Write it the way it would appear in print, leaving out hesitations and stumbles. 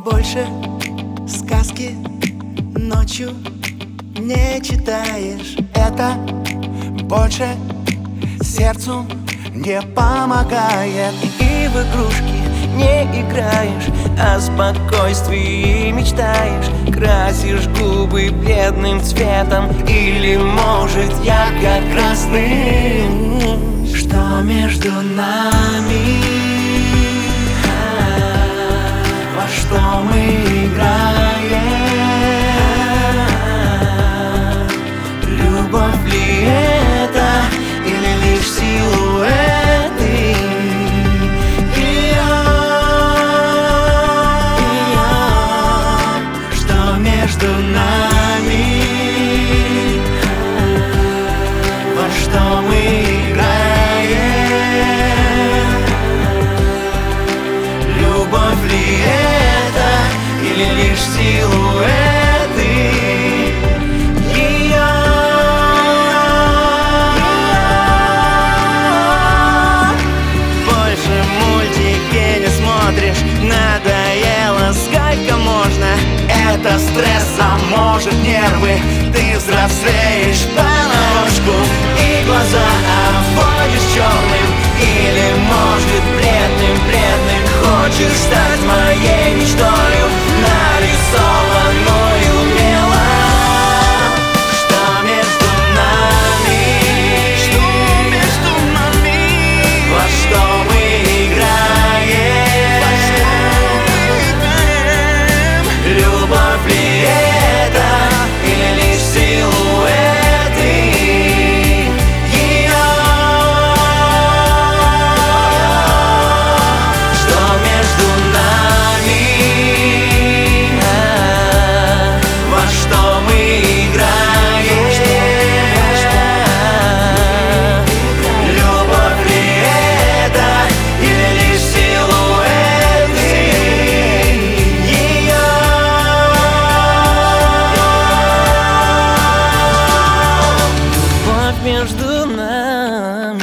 больше сказки ночью не читаешь. Это больше сердцу не помогает. И в игрушки не играешь, о спокойствии мечтаешь. Красишь губы бледным цветом или, может, ярко-красным. Что между нами? Во что мы играем? Любовь ли это или лишь силуэты? Что между нами? Во что мы играем? Любовь ли это или лишь силуэты ее? Больше мультики не смотришь, надоело, сколько можно. Это стресс, а может нервы. Ты взрослеешь понарошку и глаза обводишь черным. Или, может, бледным хочешь стать моей мечтою, нарисованную умело. Что между нами? Что между нами? Во что мы играем? Любовь ли это или лишь силуэты ее? Что между нами? Во что мы играем? Любовь ли это или лишь силуэты ее? Любовь между нами.